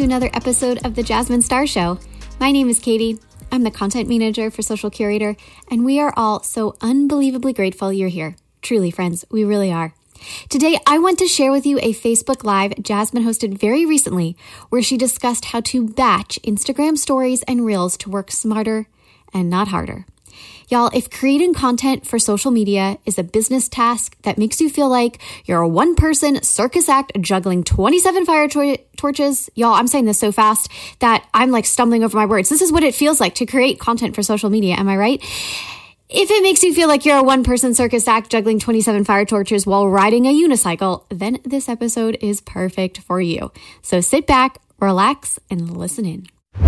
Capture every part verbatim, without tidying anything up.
another episode of The Jasmine Star Show. My name is Katie. I'm the content manager for Social Curator, and we are all so unbelievably grateful you're here. Truly, friends, we really are. Today, I want to share with you a Facebook Live Jasmine hosted very recently, where she discussed how to batch Instagram stories and Reels to work smarter and not harder. Y'all, if creating content for social media is a business task that makes you feel like you're a one-person circus act juggling twenty-seven fire tor- torches, y'all, I'm saying this so fast that I'm like stumbling over my words. This is what it feels like to create content for social media. Am I right? If it makes you feel like you're a one-person circus act juggling twenty-seven fire torches while riding a unicycle, then this episode is perfect for you. So sit back, relax, and listen in.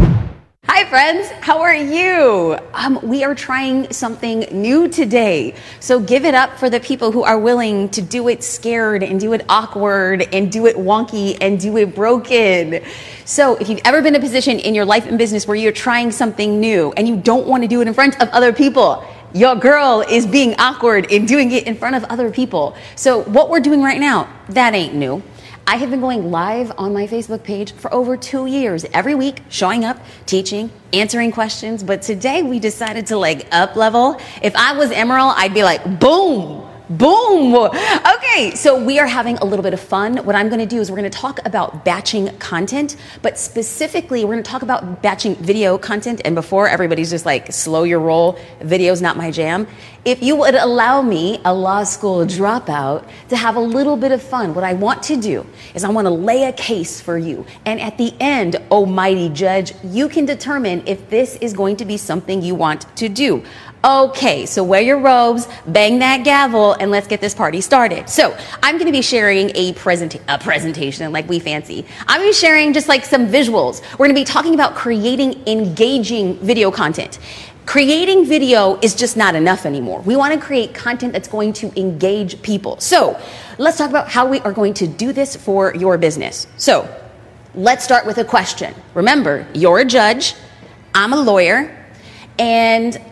Hi friends, how are you? Um, we are trying something new today. So give it up for the people who are willing to do it scared and do it awkward and do it wonky and do it broken. So if you've ever been in a position in your life and business where you're trying something new and you don't want to do it in front of other people, your girl is being awkward and doing it in front of other people. So what we're doing right now, that ain't new. I have been going live on my Facebook page for over two years, every week, showing up, teaching, answering questions. But today we decided to like up level. If I was Emerald, I'd be like, boom, boom. Okay, so we are having a little bit of fun. What I'm going to do is we're going to talk about batching content, but specifically we're going to talk about batching video content. And before everybody's just like, slow your roll, video's not my jam. If you would allow me, a law school dropout, to have a little bit of fun, what I want to do is I want to lay a case for you. And at the end, almighty judge, you can determine if this is going to be something you want to do. Okay, so wear your robes, bang that gavel, and let's get this party started. So I'm going to be sharing a, present- a presentation like we fancy. I'm going to be sharing just like some visuals. We're going to be talking about creating engaging video content. Creating video is just not enough anymore. We want to create content that's going to engage people. So let's talk about how we are going to do this for your business. So let's start with a question. Remember, you're a judge, I'm a lawyer, and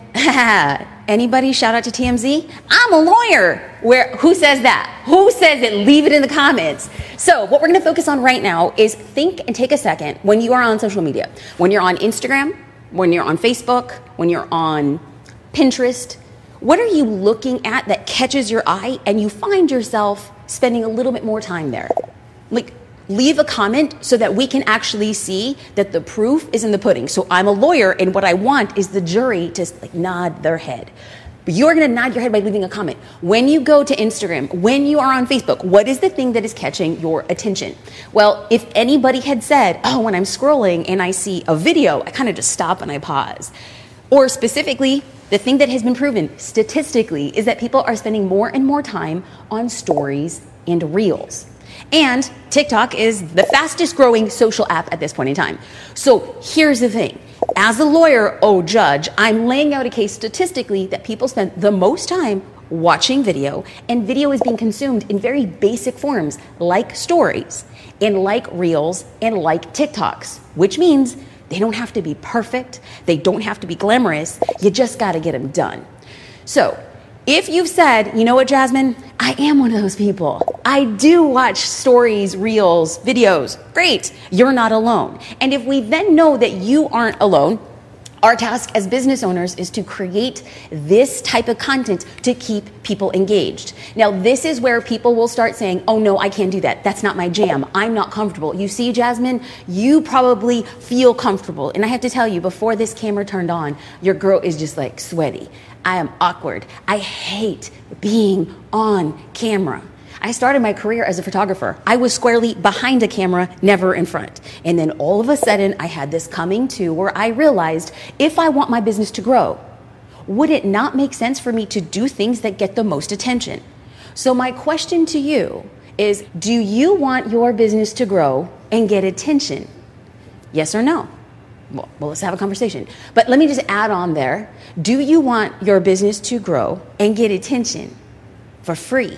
anybody shout out to T M Z? I'm a lawyer. Where? Who says that? Who says it? Leave it in the comments. So what we're going to focus on right now is think and take a second when you are on social media. When you're on Instagram, when you're on Facebook, when you're on Pinterest, what are you looking at that catches your eye and you find yourself spending a little bit more time there? Like, leave a comment so that we can actually see that the proof is in the pudding. So I'm a lawyer, and what I want is the jury to like nod their head. But you're going to nod your head by leaving a comment. When you go to Instagram, when you are on Facebook, what is the thing that is catching your attention? Well, if anybody had said, oh, when I'm scrolling and I see a video, I kind of just stop and I pause. Or specifically, the thing that has been proven statistically is that people are spending more and more time on stories and reels. And TikTok is the fastest growing social app at this point in time. So here's the thing. As a lawyer, oh judge, I'm laying out a case statistically that people spend the most time watching video, and video is being consumed in very basic forms like stories and like reels and like TikToks, which means they don't have to be perfect. They don't have to be glamorous. You just got to get them done. So if you've said, you know what, Jasmine, I am one of those people. I do watch stories, reels, videos. Great. You're not alone. And if we then know that you aren't alone, our task as business owners is to create this type of content to keep people engaged. Now, this is where people will start saying, oh no, I can't do that. That's not my jam. I'm not comfortable. You see, Jasmine, you probably feel comfortable. And I have to tell you, before this camera turned on, your girl is just like sweaty. I am awkward. I hate being on camera. I started my career as a photographer. I was squarely behind a camera, never in front. And then all of a sudden, I had this coming to where I realized if I want my business to grow, would it not make sense for me to do things that get the most attention? So my question to you is, do you want your business to grow and get attention? Yes or no? Well, well, let's have a conversation. But let me just add on there. Do you want your business to grow and get attention for free?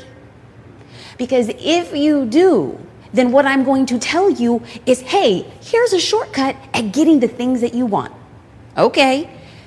Because if you do, then what I'm going to tell you is, hey, here's a shortcut at getting the things that you want. Okay,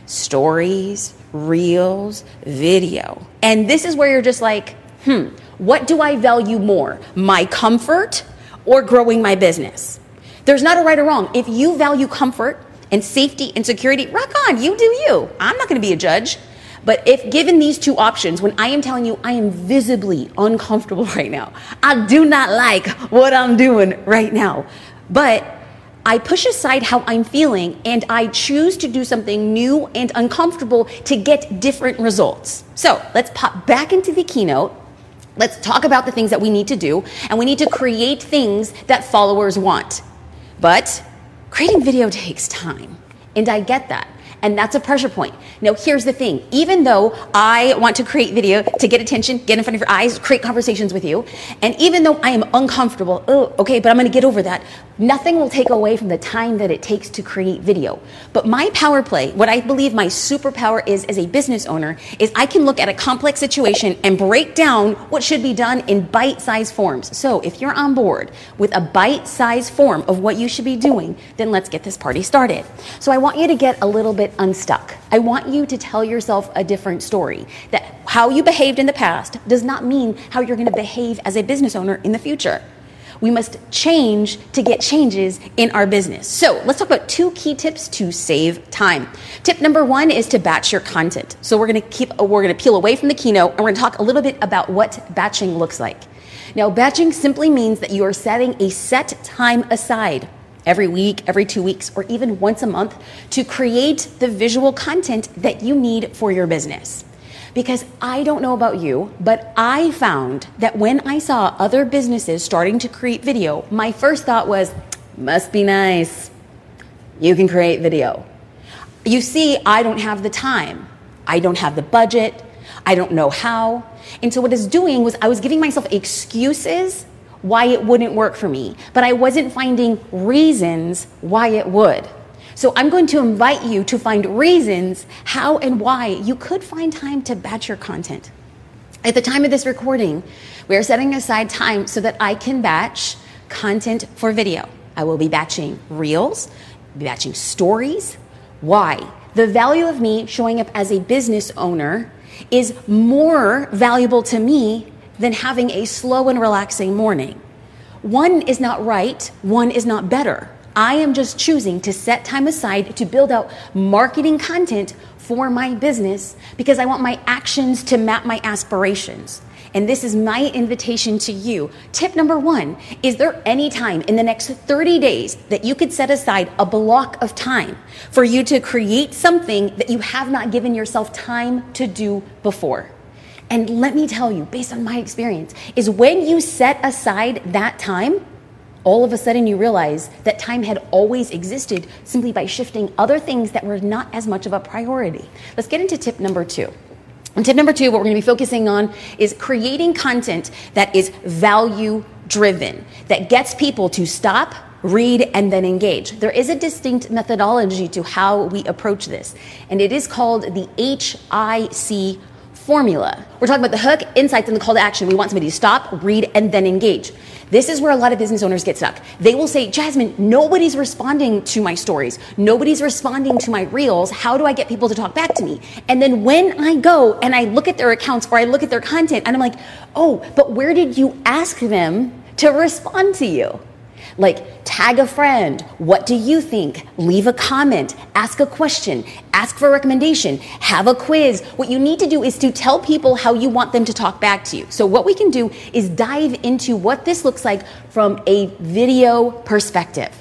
stories, reels, video. And this is where you're just like, hmm, what do I value more? My comfort or growing my business? There's not a right or wrong. If you value comfort and safety and security, rock on, you do you. I'm not going to be a judge. But if given these two options, when I am telling you I am visibly uncomfortable right now, I do not like what I'm doing right now, but I push aside how I'm feeling and I choose to do something new and uncomfortable to get different results. So let's pop back into the keynote. Let's talk about the things that we need to do, and we need to create things that followers want. But creating video takes time, and I get that. And that's a pressure point. Now, here's the thing. Even though I want to create video to get attention, get in front of your eyes, create conversations with you, and even though I am uncomfortable, oh, okay, but I'm going to get over that, nothing will take away from the time that it takes to create video. But my power play, what I believe my superpower is as a business owner, is I can look at a complex situation and break down what should be done in bite-sized forms. So if you're on board with a bite-sized form of what you should be doing, then let's get this party started. So I want you to get a little bit unstuck. I want you to tell yourself a different story, that how you behaved in the past does not mean how you're going to behave as a business owner in the future. We must change to get changes in our business. So let's talk about two key tips to save time. Tip number one is to batch your content. So we're going to keep, we're going to peel away from the keynote, and we're going to talk a little bit about what batching looks like. Now, batching simply means that you are setting a set time aside every week, every two weeks, or even once a month to create the visual content that you need for your business. Because I don't know about you, but I found that when I saw other businesses starting to create video, my first thought was, must be nice. You can create video. You see, I don't have the time. I don't have the budget. I don't know how. And so what I was doing was I was giving myself excuses why it wouldn't work for me, but I wasn't finding reasons why it would. So I'm going to invite you to find reasons how and why you could find time to batch your content. At the time of this recording, we are setting aside time so that I can batch content for video. I will be batching reels, be batching stories. Why? The value of me showing up as a business owner is more valuable to me than having a slow and relaxing morning. One is not right, one is not better. I am just choosing to set time aside to build out marketing content for my business because I want my actions to map my aspirations. And this is my invitation to you. Tip number one, is there any time in the next thirty days that you could set aside a block of time for you to create something that you have not given yourself time to do before? And let me tell you, based on my experience, is when you set aside that time, all of a sudden you realize that time had always existed simply by shifting other things that were not as much of a priority. Let's get into tip number two. And tip number two, what we're going to be focusing on is creating content that is value-driven, that gets people to stop, read, and then engage. There is a distinct methodology to how we approach this, and it is called the H I C formula. We're talking about the hook, insights, and the call to action. We want somebody to stop, read, and then engage. This is where a lot of business owners get stuck. They will say, Jasmine, nobody's responding to my stories. Nobody's responding to my reels. How do I get people to talk back to me? And then when I go and I look at their accounts or I look at their content and I'm like, oh, but where did you ask them to respond to you? Like, tag a friend. What do you think? Leave a comment. Ask a question. Ask for a recommendation. Have a quiz. What you need to do is to tell people how you want them to talk back to you. So what we can do is dive into what this looks like from a video perspective.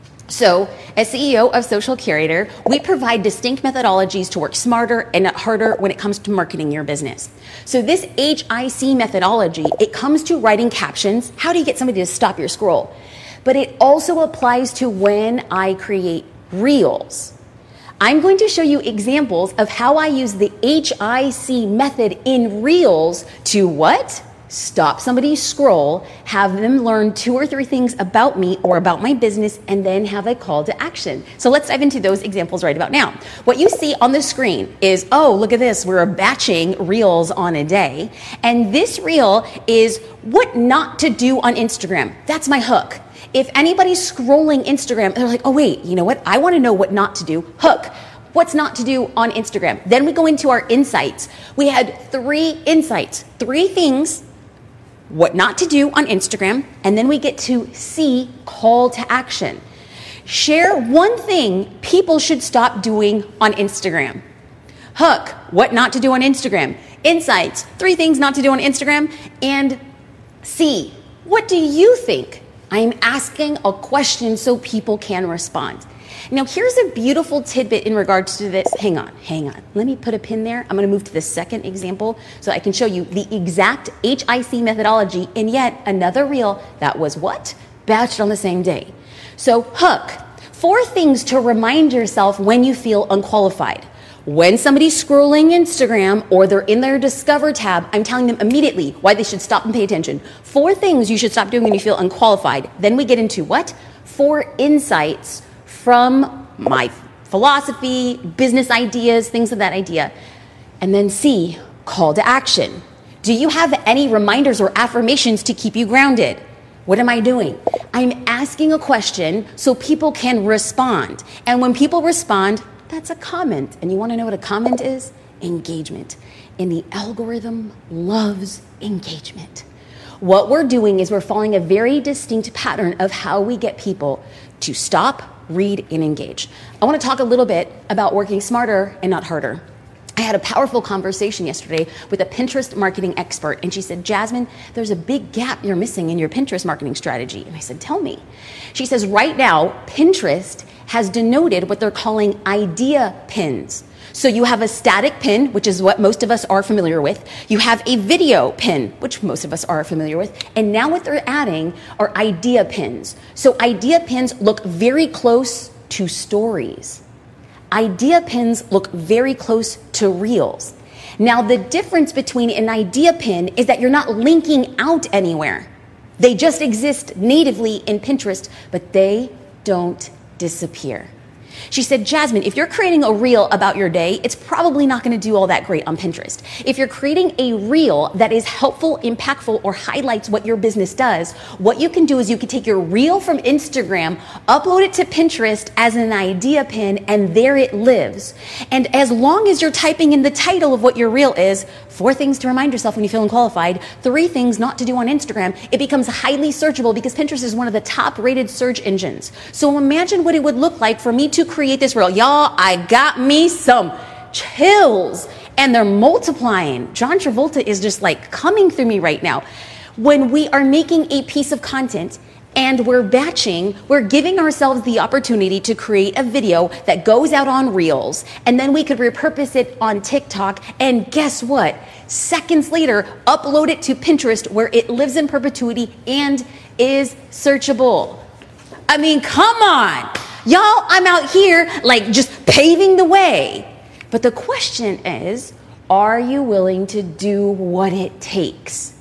So, as C E O of Social Curator, we provide distinct methodologies to work smarter and not harder when it comes to marketing your business. So this H I C methodology, it comes to writing captions. How do you get somebody to stop your scroll? But it also applies to when I create reels. I'm going to show you examples of how I use the H I C method in reels to what? Stop somebody's scroll, have them learn two or three things about me or about my business, and then have a call to action. So let's dive into those examples right about now. What you see on the screen is, oh, look at this. We're batching reels on a day. And this reel is what not to do on Instagram. That's my hook. If anybody's scrolling Instagram, they're like, oh, wait, you know what? I want to know what not to do. Hook. What's not to do on Instagram. Then we go into our insights. We had three insights, three things, what not to do on Instagram, and then we get to C, call to action. Share one thing people should stop doing on Instagram. Hook, what not to do on Instagram. Insights, three things not to do on Instagram. And C, what do you think? I'm asking a question so people can respond. Now, here's a beautiful tidbit in regards to this. Hang on, hang on. Let me put a pin there. I'm going to move to the second example so I can show you the exact H I C methodology in yet another reel that was what? Batched on the same day. So, Hook, four things to remind yourself when you feel unqualified. When somebody's scrolling Instagram or they're in their Discover tab, I'm telling them immediately why they should stop and pay attention. Four things you should stop doing when you feel unqualified. Then we get into what? Four insights from my philosophy, business ideas, things of that idea. And then C, call to action. Do you have any reminders or affirmations to keep you grounded? What am I doing? I'm asking a question so people can respond. And when people respond, that's a comment. And you want to know what a comment is? Engagement. And the algorithm loves engagement. What we're doing is we're following a very distinct pattern of how we get people to stop, read, and engage. I want to talk a little bit about working smarter and not harder. I had a powerful conversation yesterday with a Pinterest marketing expert, and she said, Jasmine, there's a big gap you're missing in your Pinterest marketing strategy. And I said, tell me. She says, right now, Pinterest has denoted what they're calling idea pins. So you have a static pin, which is what most of us are familiar with. You have a video pin, which most of us are familiar with. And now what they're adding are idea pins. So idea pins look very close to stories. Idea pins look very close to reels. Now, the difference between an idea pin is that you're not linking out anywhere. They just exist natively in Pinterest, but they don't disappear. She said, Jasmine, if you're creating a reel about your day, it's probably not going to do all that great on Pinterest. If you're creating a reel that is helpful, impactful, or highlights what your business does, what you can do is you can take your reel from Instagram, upload it to Pinterest as an idea pin, and there it lives. And as long as you're typing in the title of what your reel is, four things to remind yourself when you feel unqualified, three things not to do on Instagram, it becomes highly searchable because Pinterest is one of the top rated search engines. So imagine what it would look like for me to create this reel. Y'all, I got me some chills and they're multiplying. John Travolta is just like coming through me right now. When we are making a piece of content and we're batching, we're giving ourselves the opportunity to create a video that goes out on Reels, and then we could repurpose it on TikTok, and guess what? Seconds later, upload it to Pinterest where it lives in perpetuity and is searchable. I mean, come on. Y'all, I'm out here like just paving the way. But the question is, are you willing to do what it takes?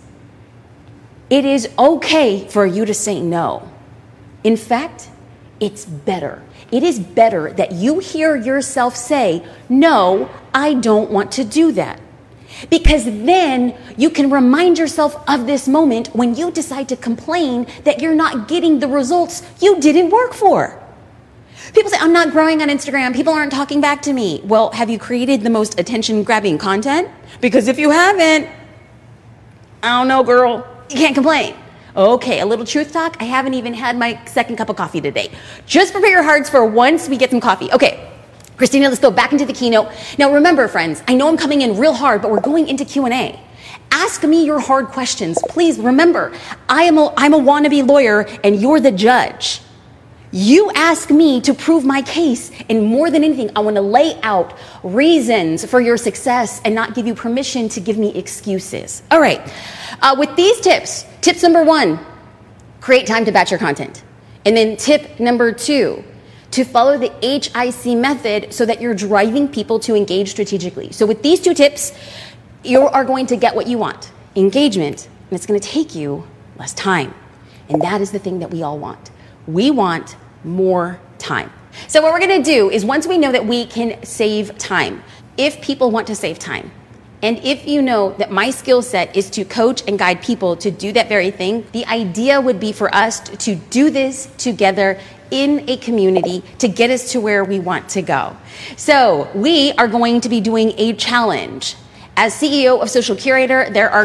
It is okay for you to say no. In fact, it's better. It is better that you hear yourself say, no, I don't want to do that. Because then you can remind yourself of this moment when you decide to complain that you're not getting the results you didn't work for. People say, I'm not growing on Instagram. People aren't talking back to me. Well, have you created the most attention-grabbing content? Because if you haven't, I don't know, girl. You can't complain. Okay, a little truth talk. I haven't even had my second cup of coffee today. Just prepare your hearts for once we get some coffee. Okay, Christina, let's go back into the keynote. Now remember, friends, I know I'm coming in real hard, but we're going into Q and A. Ask me your hard questions. Please remember, I am a, I'm a wannabe lawyer and you're the judge. You ask me to prove my case, and more than anything, I want to lay out reasons for your success and not give you permission to give me excuses. All right, uh, with these tips, tips number one, create time to batch your content. And then tip number two, to follow the H I C method so that you're driving people to engage strategically. So with these two tips, you are going to get what you want, engagement, and it's going to take you less time. And that is the thing that we all want. We want more time. So what we're going to do is once we know that we can save time, if people want to save time, and if you know that my skill set is to coach and guide people to do that very thing, the idea would be for us to do this together in a community to get us to where we want to go. So we are going to be doing a challenge. As C E O of Social Curator, there are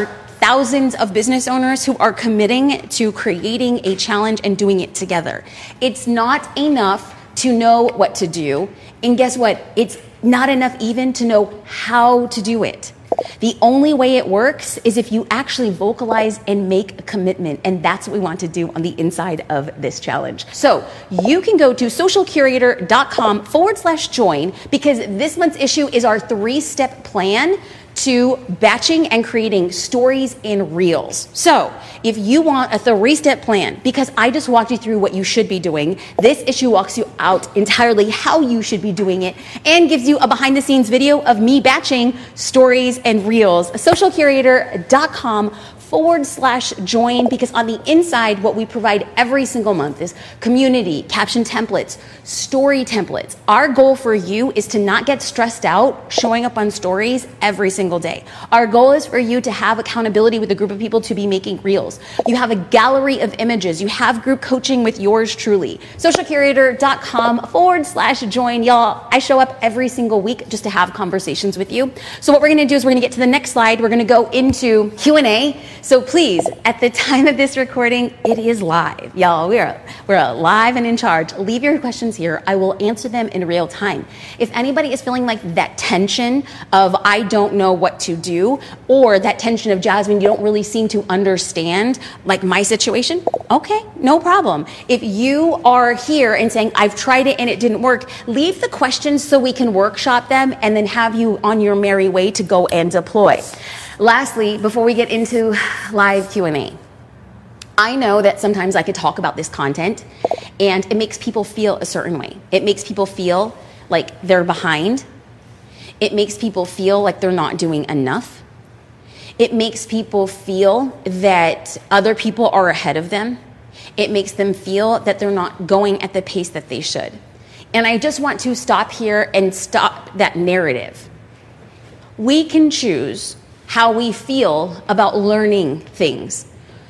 thousands of business owners who are committing to creating a challenge and doing it together. It's not enough to know what to do. And guess what? It's not enough even to know how to do it. The only way it works is if you actually vocalize and make a commitment. And that's what we want to do on the inside of this challenge. So you can go to socialcurator.com forward slash join because this month's issue is our three-step plan to batching and creating stories and reels. So if you want a three-step plan, because I just walked you through what you should be doing, this issue walks you out entirely how you should be doing it and gives you a behind-the-scenes video of me batching stories and reels. socialcurator.com forward slash join, because on the inside, what we provide every single month is community, caption templates, story templates. Our goal for you is to not get stressed out showing up on stories every single day. Our goal is for you to have accountability with a group of people to be making reels. You have a gallery of images. You have group coaching with yours truly. socialcurator.com forward slash join. Y'all, I show up every single week just to have conversations with you. So what we're going to do is we're going to get to the next slide. We're going to go into Q and A. So please, at the time of this recording, it is live. Y'all, we're, we're live and in charge. Leave your questions here. I will answer them in real time. If anybody is feeling like that tension of I don't know what to do, or that tension of Jasmine, you don't really seem to understand like my situation, okay, no problem. If you are here and saying, I've tried it and it didn't work, leave the questions so we can workshop them and then have you on your merry way to go and deploy. Lastly, before we get into live Q and A, I know that sometimes I could talk about this content and it makes people feel a certain way. It makes people feel like they're behind. It makes people feel like they're not doing enough. It makes people feel that other people are ahead of them. It makes them feel that they're not going at the pace that they should. And I just want to stop here and stop that narrative. We can choose how we feel about learning things.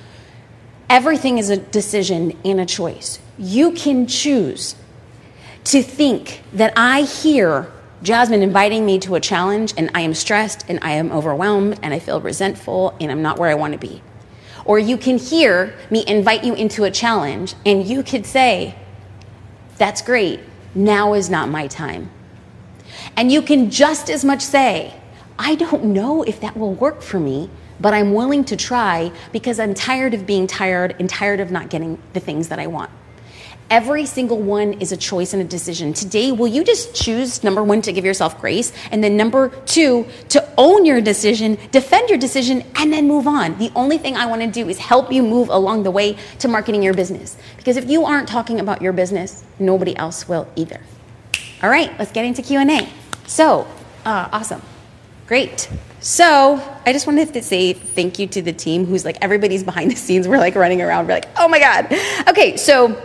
Everything is a decision and a choice. You can choose to think that I hear Jasmine inviting me to a challenge and I am stressed and I am overwhelmed and I feel resentful and I'm not where I want to be. Or you can hear me invite you into a challenge and you could say, that's great, now is not my time. And you can just as much say, I don't know if that will work for me, but I'm willing to try because I'm tired of being tired and tired of not getting the things that I want. Every single one is a choice and a decision. Today, will you just choose, number one, to give yourself grace, and then number two, to own your decision, defend your decision, and then move on. The only thing I want to do is help you move along the way to marketing your business. Because if you aren't talking about your business, nobody else will either. All right, let's get into Q and A. So, uh, awesome. Great. So I just wanted to say thank you to the team who's like, everybody's behind the scenes. We're like running around. We're like, oh my God. Okay, so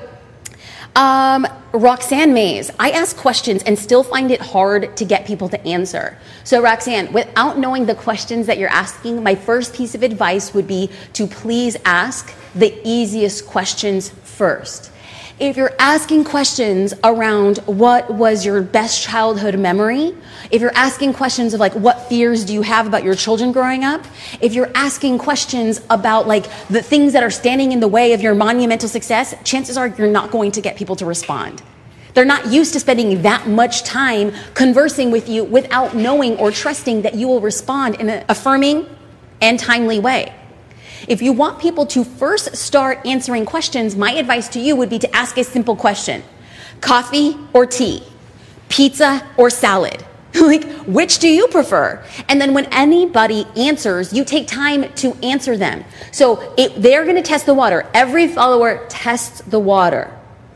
um, Roxanne Mays, I ask questions and still find it hard to get people to answer. So Roxanne, without knowing the questions that you're asking, my first piece of advice would be to please ask the easiest questions first. If you're asking questions around what was your best childhood memory, if you're asking questions of like what fears do you have about your children growing up, if you're asking questions about like the things that are standing in the way of your monumental success, chances are you're not going to get people to respond. They're not used to spending that much time conversing with you without knowing or trusting that you will respond in an affirming and timely way. If you want people to first start answering questions, my advice to you would be to ask a simple question. Coffee or tea? Pizza or salad? Like, which do you prefer? And then when anybody answers, you take time to answer them. So if they're going to test the water. Every follower tests the water.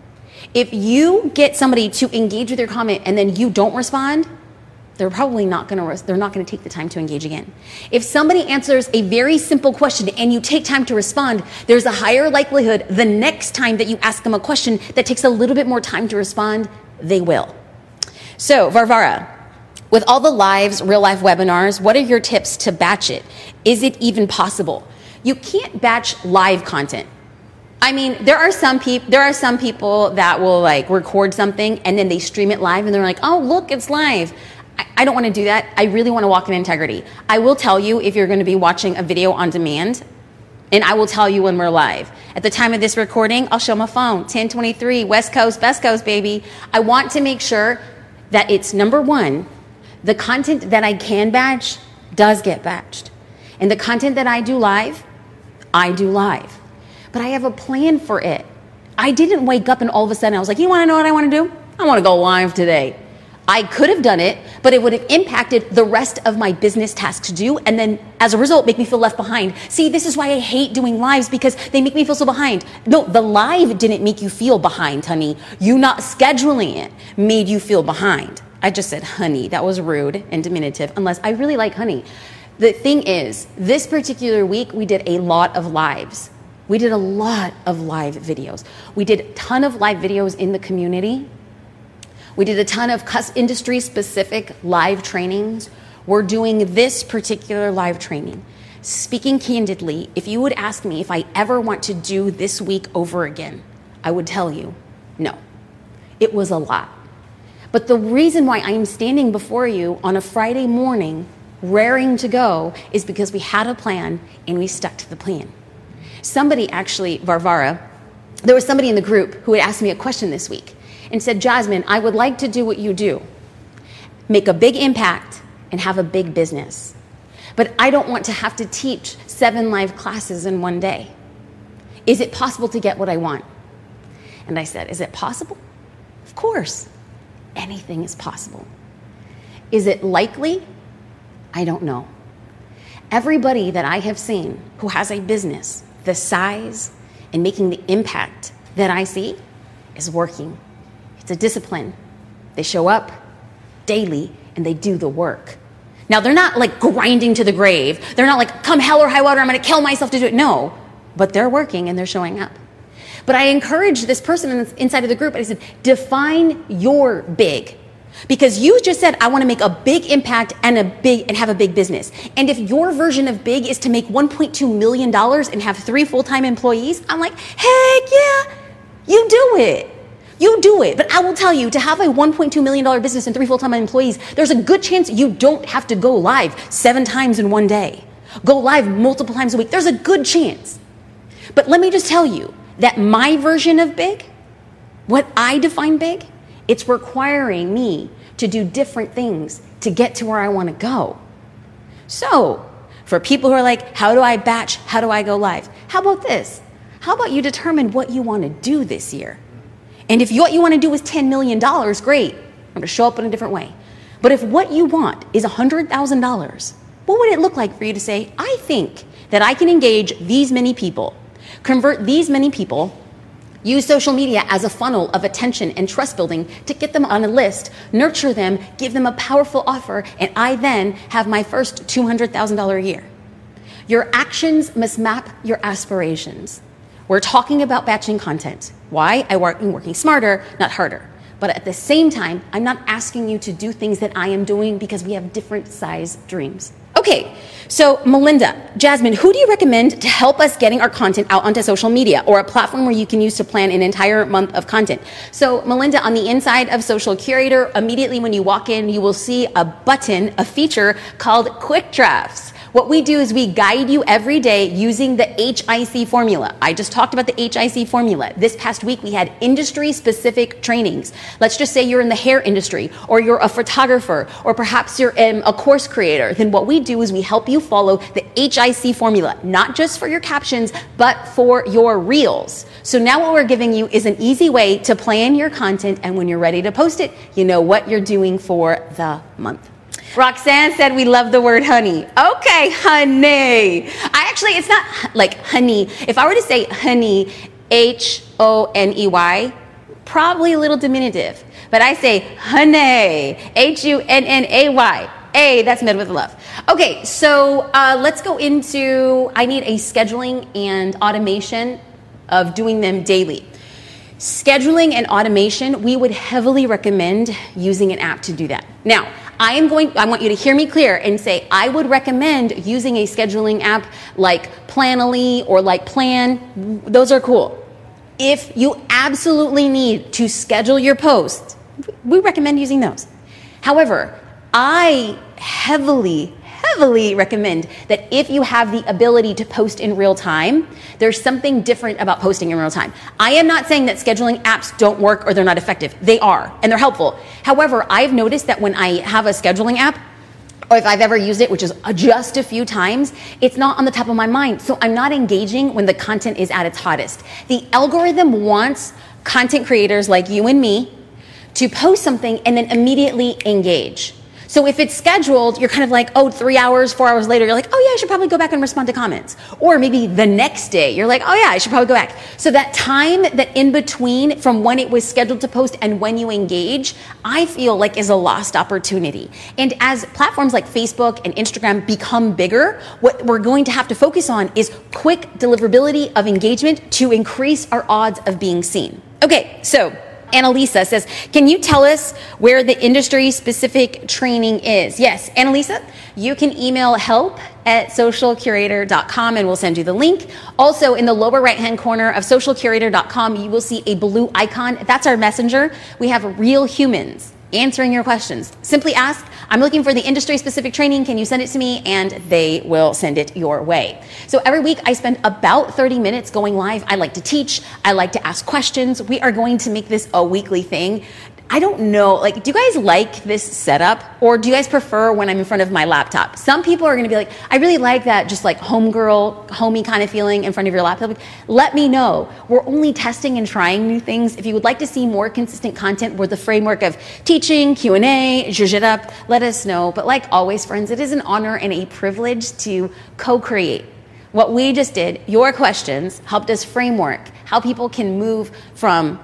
If you get somebody to engage with your comment and then you don't respond, they're probably not going to, they're not going to take the time to engage again. If somebody answers a very simple question and you take time to respond, there's a higher likelihood the next time that you ask them a question that takes a little bit more time to respond, they will. So, Varvara, with all the lives, real life webinars, what are your tips to batch it? Is it even possible? You can't batch live content. I mean, there are some people, there are some people that will like record something and then they stream it live and they're like, oh, look, it's live. I, I don't want to do that. I really want to walk in integrity. I will tell you if you're going to be watching a video on demand, and I will tell you when we're live. At the time of this recording, I'll show my phone, ten twenty-three, West Coast, Best Coast, baby. I want to make sure that it's, number one, the content that I can batch does get batched. And the content that I do live, I do live. But I have a plan for it. I didn't wake up and all of a sudden I was like, you want to know what I want to do? I want to go live today. I could have done it, but it would have impacted the rest of my business tasks to do, and then as a result, make me feel left behind. See, this is why I hate doing lives, because they make me feel so behind. No, the live didn't make you feel behind, honey. You not scheduling it made you feel behind. I just said honey. That was rude and diminutive, unless I really like honey. The thing is, this particular week, we did a lot of lives. We did a lot of live videos. We did a ton of live videos in the community. We did a ton of industry-specific live trainings. We're doing this particular live training. Speaking candidly, if you would ask me if I ever want to do this week over again, I would tell you, no. It was a lot. But the reason why I'm standing before you on a Friday morning, raring to go, is because we had a plan and we stuck to the plan. Somebody actually, Varvara, there was somebody in the group who had asked me a question this week and said, Jasmine, I would like to do what you do, make a big impact and have a big business. But I don't want to have to teach seven live classes in one day. Is it possible to get what I want? And I said, is it possible? Of course. Anything is possible. Is it likely? I don't know. Everybody that I have seen who has a business the size and making the impact that I see is working. It's a discipline. They show up daily and they do the work. Now, they're not like grinding to the grave. They're not like, come hell or high water, I'm going to kill myself to do it. No, but they're working and they're showing up. But I encouraged this person inside of the group, and I said, define your big. Because you just said, I want to make a big impact and a big and have a big business. And if your version of big is to make one point two million dollars and have three full-time employees, I'm like, heck yeah, you do it. You do it. But I will tell you, to have a one point two million dollars business and three full-time employees, there's a good chance you don't have to go live seven times in one day. Go live multiple times a week. There's a good chance. But let me just tell you that my version of big, what I define big, it's requiring me to do different things to get to where I want to go. So, for people who are like, how do I batch? How do I go live? How about this? How about you determine what you want to do this year? And if what you want to do is ten million dollars, great. I'm going to show up in a different way. But if what you want is one hundred thousand dollars, what would it look like for you to say, I think that I can engage these many people, convert these many people, use social media as a funnel of attention and trust building to get them on a list, nurture them, give them a powerful offer, and I then have my first two hundred thousand dollars a year. Your actions must map your aspirations. We're talking about batching content. Why? I'm working smarter, not harder. But at the same time, I'm not asking you to do things that I am doing because we have different size dreams. Okay, so Melinda, Jasmine, who do you recommend to help us getting our content out onto social media, or a platform where you can use to plan an entire month of content? So Melinda, on the inside of Social Curator, immediately when you walk in, you will see a button, a feature called Quick Drafts. What we do is we guide you every day using the H I C formula. I just talked about the H I C formula. This past week, we had industry-specific trainings. Let's just say you're in the hair industry, or you're a photographer, or perhaps you're um, a course creator. Then what we do is we help you follow the H I C formula, not just for your captions, but for your reels. So now what we're giving you is an easy way to plan your content, and when you're ready to post it, you know what you're doing for the month. Roxanne said we love the word honey. Okay, honey. I actually, it's not like honey. If I were to say honey, H O N E Y, probably a little diminutive. But I say honey, H U N N A Y. A, that's made with love. Okay, so uh, let's go into, I need a scheduling and automation of doing them daily. Scheduling and automation, we would heavily recommend using an app to do that. Now, I am going, I want you to hear me clear and say, I would recommend using a scheduling app like Planoly or like Plan. Those are cool. If you absolutely need to schedule your posts, we recommend using those. However, I heavily, heavily recommend that if you have the ability to post in real time, there's something different about posting in real time. I am not saying that scheduling apps don't work or they're not effective. They are, and they're helpful. However, I've noticed that when I have a scheduling app, or if I've ever used it, which is just a few times, it's not on the top of my mind. So I'm not engaging when the content is at its hottest. The algorithm wants content creators like you and me to post something and then immediately engage. So if it's scheduled, you're kind of like, oh, three hours, four hours later, you're like, oh yeah, I should probably go back and respond to comments. Or maybe the next day, you're like, oh yeah, I should probably go back. So that time that in between from when it was scheduled to post and when you engage, I feel like is a lost opportunity. And as platforms like Facebook and Instagram become bigger, what we're going to have to focus on is quick deliverability of engagement to increase our odds of being seen. Okay, so Annalisa says, can you tell us where the industry-specific training is? Yes, Annalisa, you can email help at social curator dot com and we'll send you the link. Also, in the lower right-hand corner of social curator dot com, you will see a blue icon. That's our messenger. We have real humans answering your questions. Simply ask, I'm looking for the industry-specific training. Can you send it to me? And they will send it your way. So every week I spend about thirty minutes going live. I like to teach. I like to ask questions. We are going to make this a weekly thing. I don't know, like, do you guys like this setup or do you guys prefer when I'm in front of my laptop? Some people are going to be like, I really like that just like homegirl, homey kind of feeling in front of your laptop. Let me know. We're only testing and trying new things. If you would like to see more consistent content with the framework of teaching, Q and A, zhuzh it up, let us know. But like always, friends, it is an honor and a privilege to co-create what we just did. Your questions helped us framework how people can move from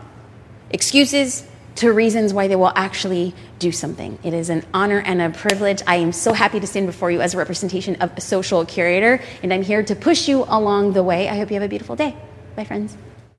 excuses to reasons why they will actually do something. It is an honor and a privilege. I am so happy to stand before you as a representation of a social curator, and I'm here to push you along the way. I hope you have a beautiful day. Bye, friends.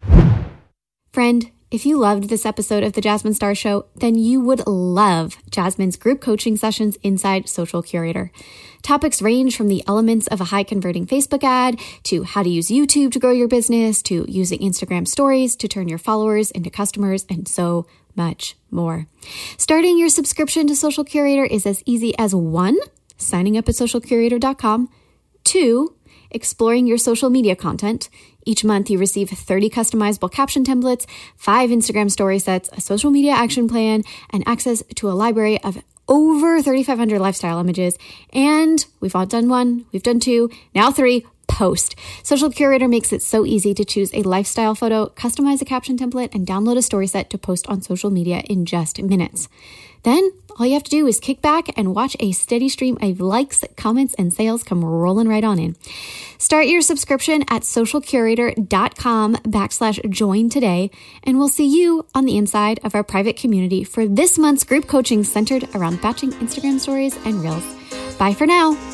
Friend, if you loved this episode of The Jasmine Star Show, then you would love Jasmine's group coaching sessions inside Social Curator. Topics range from the elements of a high-converting Facebook ad to how to use YouTube to grow your business, to using Instagram stories to turn your followers into customers, and so much more. Starting your subscription to Social Curator is as easy as one, signing up at social curator dot com, two, exploring your social media content. Each month you receive thirty customizable caption templates, five Instagram story sets, a social media action plan, and access to a library of over thirty-five hundred lifestyle images. And we've all done one, we've done two, now three. Post. Social Curator makes it so easy to choose a lifestyle photo, customize a caption template, and download a story set to post on social media in just minutes. Then all you have to do is kick back and watch a steady stream of likes, comments, and sales come rolling right on in. Start your subscription at social curator dot com backslash join today, and we'll see you on the inside of our private community for this month's group coaching centered around batching Instagram stories and reels. Bye for now.